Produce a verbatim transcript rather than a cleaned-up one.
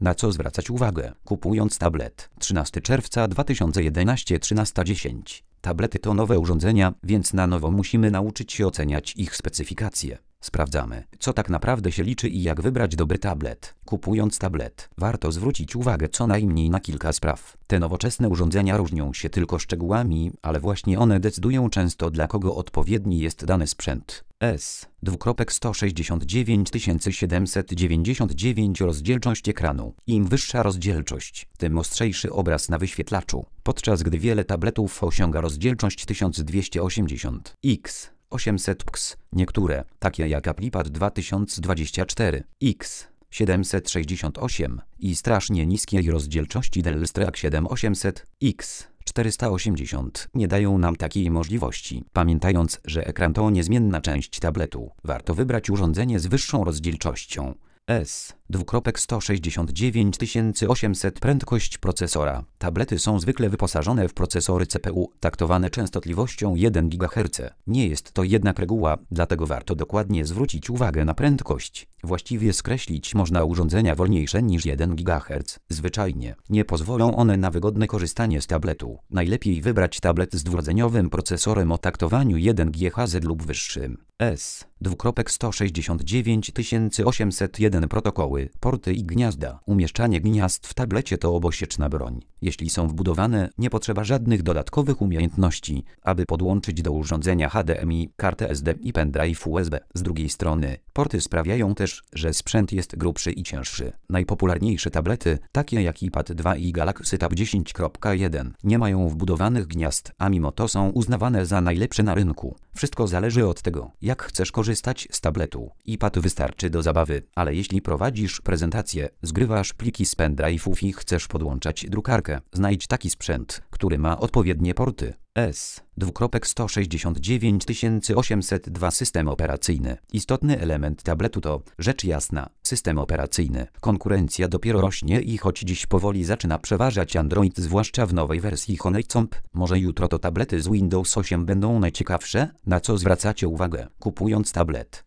Na co zwracać uwagę, kupując tablet? trzynastego czerwca dwa tysiące jedenastego, trzynasta dziesięć. Tablety to nowe urządzenia, więc na nowo musimy nauczyć się oceniać ich specyfikacje. Sprawdzamy, co tak naprawdę się liczy i jak wybrać dobry tablet. Kupując tablet, warto zwrócić uwagę co najmniej na kilka spraw. Te nowoczesne urządzenia różnią się tylko szczegółami, ale właśnie one decydują często, dla kogo odpowiedni jest dany sprzęt. S sto sześćdziesiąt dziewięć tysięcy siedemset dziewięćdziesiąt dziewięć rozdzielczość ekranu. Im wyższa rozdzielczość, tym ostrzejszy obraz na wyświetlaczu, podczas gdy wiele tabletów osiąga rozdzielczość tysiąc dwieście osiemdziesiąt pikseli. osiemset pikseli. Niektóre, takie jak ApplePad dwa tysiące dwadzieścia cztery X siedemset sześćdziesiąt osiem i strasznie niskiej rozdzielczości Dell Streak siedem osiemset X czterysta osiemdziesiąt nie dają nam takiej możliwości. Pamiętając, że ekran to niezmienna część tabletu, warto wybrać urządzenie z wyższą rozdzielczością. S sto sześćdziesiąt dziewięć tysięcy osiemset Prędkość procesora. Tablety są zwykle wyposażone w procesory C P U taktowane częstotliwością jeden gigaherc. Nie jest to jednak reguła, dlatego warto dokładnie zwrócić uwagę na prędkość. Właściwie skreślić można urządzenia wolniejsze niż jeden gigaherc. Zwyczajnie nie pozwolą one na wygodne korzystanie z tabletu. Najlepiej wybrać tablet z dwurdzeniowym procesorem o taktowaniu jeden gigaherc lub wyższym. S sto sześćdziesiąt dziewięć tysięcy osiemset jeden Protokoły, porty i gniazda. Umieszczanie gniazd w tablecie to obosieczna broń. Jeśli są wbudowane, nie potrzeba żadnych dodatkowych umiejętności, aby podłączyć do urządzenia H D M I, kartę S D i pendrive U S B. Z drugiej strony, porty sprawiają też, że sprzęt jest grubszy i cięższy. Najpopularniejsze tablety, takie jak iPad dwa i Galaxy Tab dziesięć kropka jeden, nie mają wbudowanych gniazd, a mimo to są uznawane za najlepsze na rynku. Wszystko zależy od tego, jak chcesz korzystać z tabletu. iPad wystarczy do zabawy, ale jeśli prowadzisz prezentację, zgrywasz pliki z pendrive'ów i chcesz podłączać drukarkę, znajdź taki sprzęt, który ma odpowiednie porty. S sto sześćdziesiąt dziewięć tysięcy osiemset dwa System operacyjny. Istotny element tabletu to, rzecz jasna, system operacyjny. Konkurencja dopiero rośnie i choć dziś powoli zaczyna przeważać Android, zwłaszcza w nowej wersji Honeycomb, może jutro to tablety z Windows osiem będą najciekawsze? Na co zwracacie uwagę, kupując tablet?